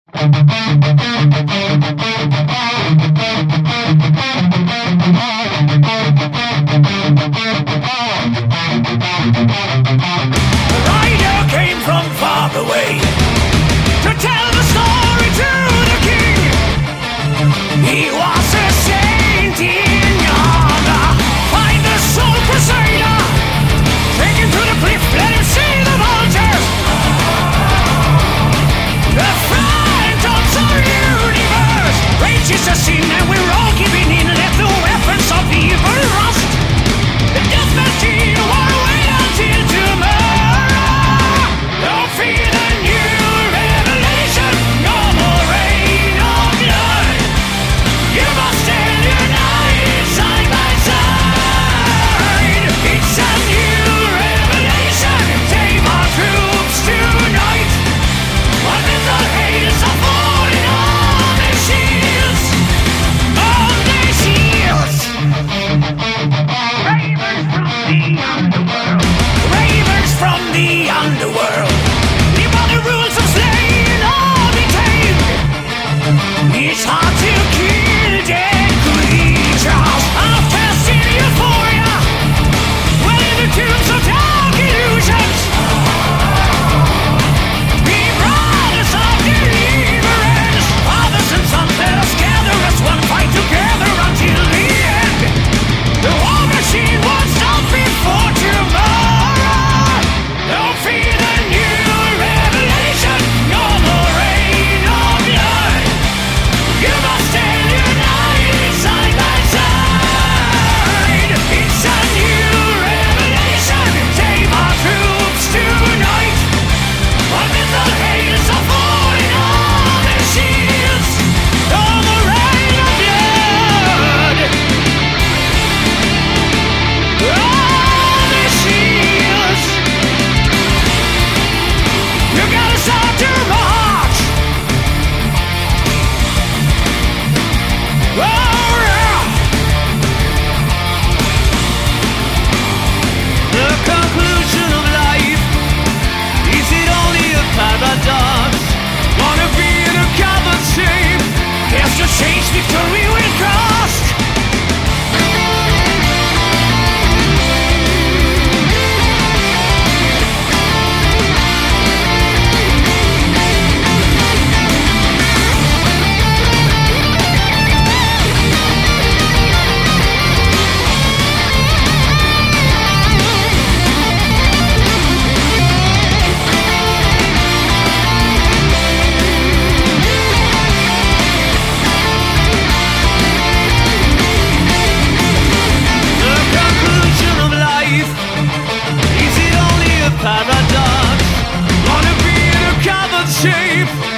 rider came from far away to tell the story to the king. He was a saint in Yaga, find the soul crusader. Take him to the cliff, let him see the vultures. The phantoms of universe. Rage is a sin and we're all giving in. Let the weapons of evil rust. The death machine will wait until tomorrow. Don't fear the new revelation. No more rain or blood. You must stand united side by side. It's a new revelation. Save our troops tonight. What is the haters are falling on their shields. On their shields. Ravens from the underworld. Live by the rules of slaying or be tamed. It's hard to kill dead creatures. I've tested euphoria. Well, in the tombs of dark illusions. We brothers of deliverance. Fathers and sons, let us gather as one, fight together until the end. The war machine won't stop before tomorrow. Don't fear the new revelation. No more rain or blood. You must stand united side by side. It's a new revelation. Save our troops tonight. What if the haters are falling on their shields? No more rain or blood. On their shields. You gotta start to march. Oh yeah. The conclusion of life, is it only a paradox? Wanna be in a covered shape? There's to change, victory will cost. The conclusion of life, is it only a paradox? Wanna be in a covered shape?